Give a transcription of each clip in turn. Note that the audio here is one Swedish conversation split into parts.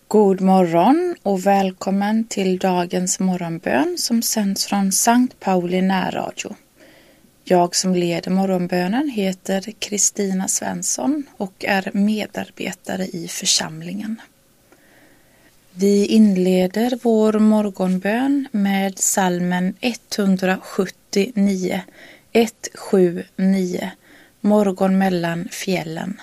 God morgon och välkommen till dagens morgonbön som sänds från Sankt Pauli närradio. Jag som leder morgonbönen heter Kristina Svensson och är medarbetare i församlingen. Vi inleder vår morgonbön med psalmen 179, 179, Morgon mellan fjällen.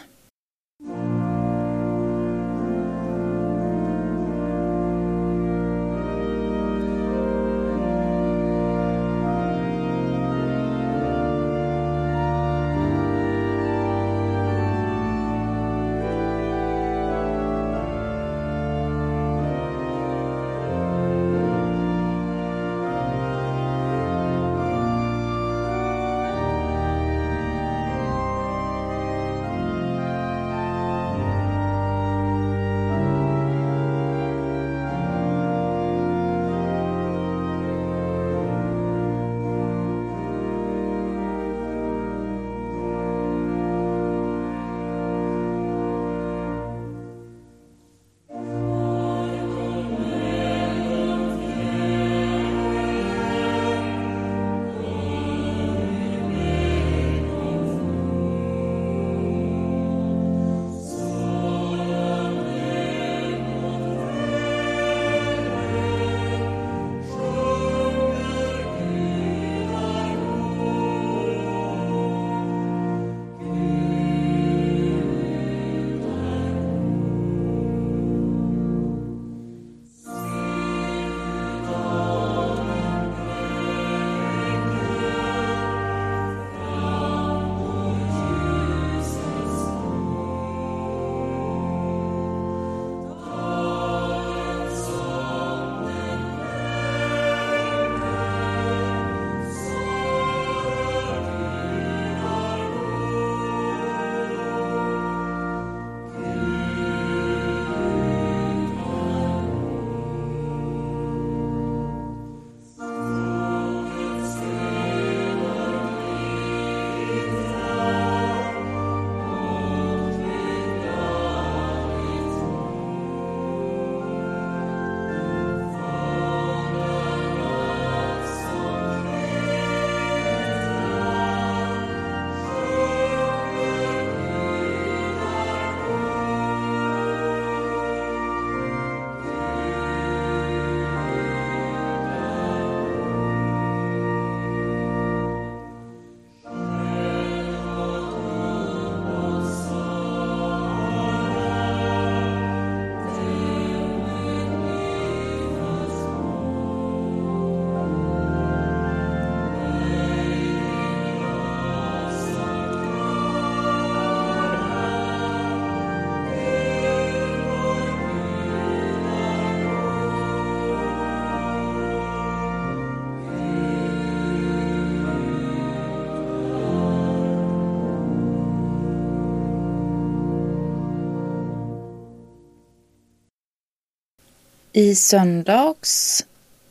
I söndags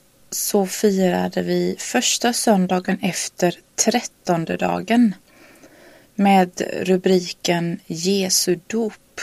så firade vi första söndagen efter 13:e dagen med rubriken Jesu dop.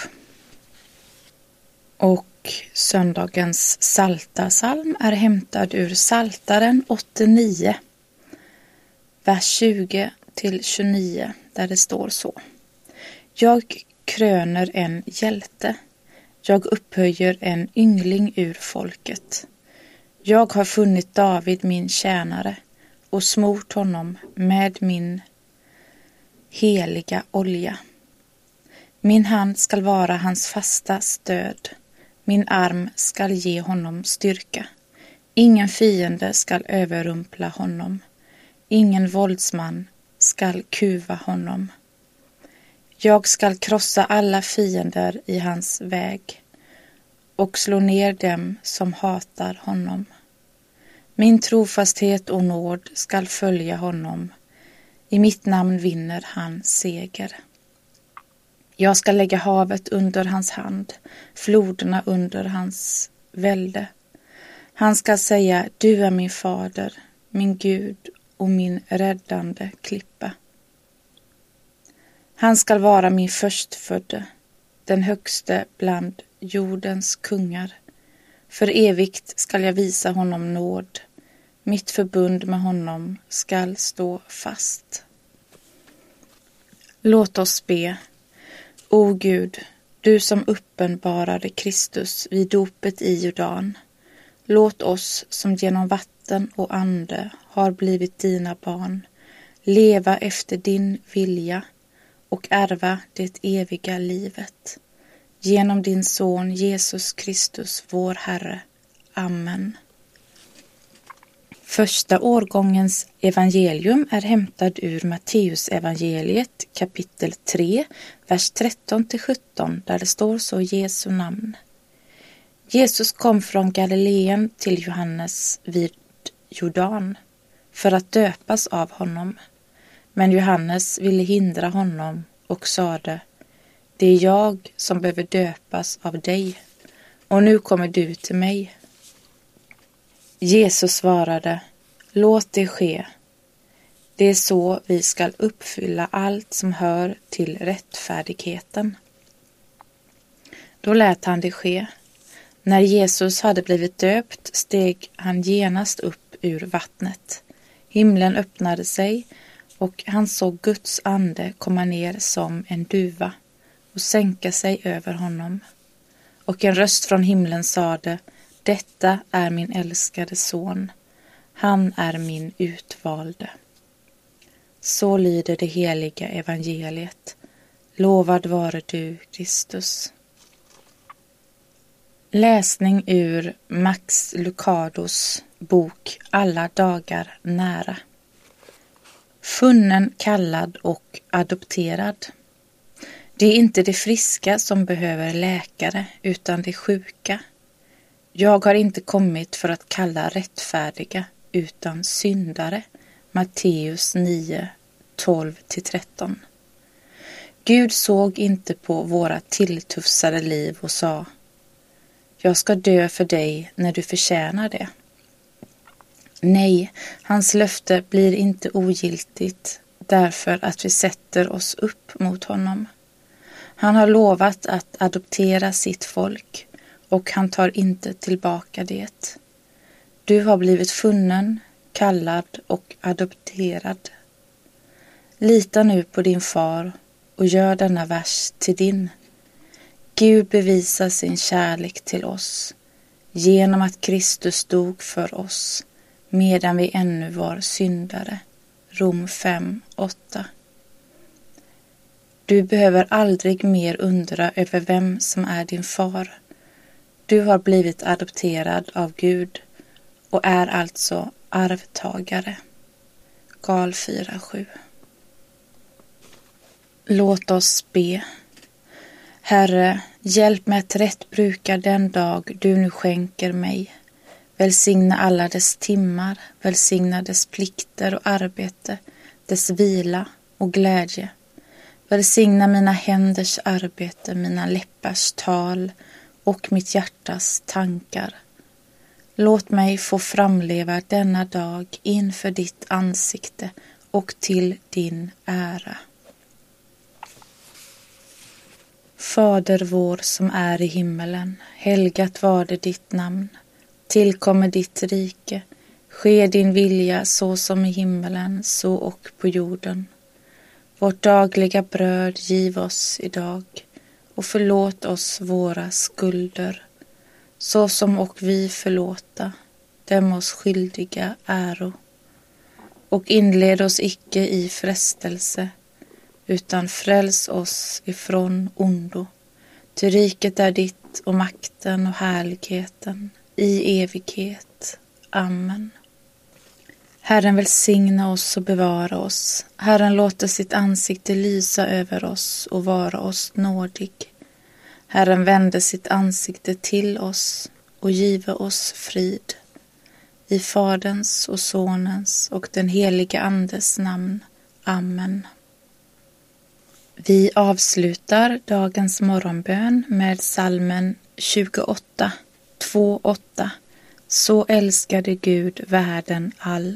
Och söndagens psaltarpsalm är hämtad ur Psaltaren 89, vers 20 till 29, där det står så. Jag kröner en hjälte. Jag upphöjer en yngling ur folket. Jag har funnit David min tjänare och smort honom med min heliga olja. Min hand skall vara hans fasta stöd. Min arm skall ge honom styrka. Ingen fiende skall överrumpla honom. Ingen våldsman skall kuva honom. Jag skall krossa alla fiender i hans väg och slå ner dem som hatar honom. Min trofasthet och nåd skall följa honom. I mitt namn vinner han seger. Jag ska lägga havet under hans hand, floderna under hans välde. Han ska säga, du är min fader, min Gud och min räddande klippa. Han skall vara min förstfödde, den högste bland jordens kungar. För evigt skall jag visa honom nåd. Mitt förbund med honom skall stå fast. Låt oss be. O Gud, du som uppenbarade Kristus vid dopet i Jordan. Låt oss som genom vatten och ande har blivit dina barn leva efter din vilja och ärva det eviga livet. Genom din son Jesus Kristus, vår Herre. Amen. Första årgångens evangelium är hämtad ur Matteus evangeliet kapitel 3, vers 13-17, där det står så i Jesu namn. Jesus kom från Galileen till Johannes vid Jordan för att döpas av honom. Men Johannes ville hindra honom och sade: det är jag som behöver döpas av dig, och nu kommer du till mig. Jesus svarade: låt det ske. Det är så vi skall uppfylla allt som hör till rättfärdigheten. Då lät han det ske. När Jesus hade blivit döpt steg han genast upp ur vattnet. Himlen öppnade sig och han såg Guds ande komma ner som en duva och sänka sig över honom. Och en röst från himlen sade: detta är min älskade son. Han är min utvalde. Så lyder det heliga evangeliet. Lovad vare du, Kristus. Läsning ur Max Lucados bok Alla dagar nära. Funnen, kallad och adopterad. Det är inte de friska som behöver läkare, utan de sjuka. Jag har inte kommit för att kalla rättfärdiga, utan syndare. Matteus 9, 12-13. Gud såg inte på våra tilltufsade liv och sa: jag ska dö för dig när du förtjänar det. Nej, hans löfte blir inte ogiltigt därför att vi sätter oss upp mot honom. Han har lovat att adoptera sitt folk och han tar inte tillbaka det. Du har blivit funnen, kallad och adopterad. Lita nu på din far och gör denna vers till din. Gud bevisar sin kärlek till oss genom att Kristus dog för oss medan vi ännu var syndare. Rom 5:8. Du behöver aldrig mer undra över vem som är din far. Du har blivit adopterad av Gud och är alltså arvtagare. Gal 4:7. Låt oss be. Herre, hjälp mig att rätt bruka den dag du nu skänker mig. Välsigna alla dess timmar, välsigna dess plikter och arbete, dess vila och glädje. Välsigna mina händers arbete, mina läppars tal och mitt hjärtas tankar. Låt mig få framleva denna dag inför ditt ansikte och till din ära. Fader vår som är i himmelen, helgat var det ditt namn. Tillkommer ditt rike, ske din vilja så som i himmelen, så och på jorden. Vårt dagliga bröd giv oss idag och förlåt oss våra skulder, så som och vi förlåta dem oss skyldiga äro. Och inled oss icke i frestelse, utan fräls oss ifrån ondo. Ty riket är ditt och makten och härligheten i evighet. Amen. Herren välsigna oss och bevara oss. Herren låter sitt ansikte lysa över oss och vara oss nådig. Herren vände sitt ansikte till oss och give oss frid. I Faderns och Sonens och den helige Andes namn. Amen. Vi avslutar dagens morgonbön med psalmen 28, 2:8. Så älskade Gud världen all.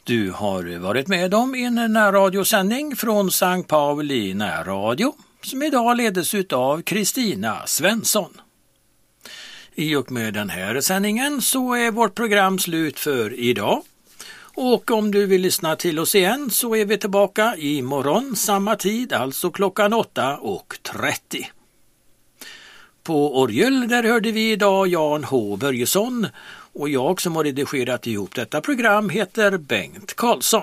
Du har varit med om en närradiosändning från Sankt Pauli närradio som idag ledes av Kristina Svensson. I och med den här sändningen så är vårt program slut för idag. Och om du vill lyssna till oss igen så är vi tillbaka imorgon samma tid, alltså klockan 8:30. På orgel där hörde vi idag Jan H. Börjesson och jag som har redigerat ihop detta program heter Bengt Karlsson.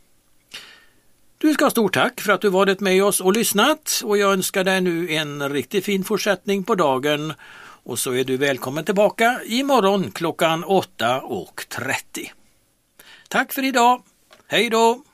Du ska ha stort tack för att du varit med oss och lyssnat och jag önskar dig nu en riktigt fin fortsättning på dagen och så är du välkommen tillbaka imorgon klockan 8:30. Tack för idag. Hej då!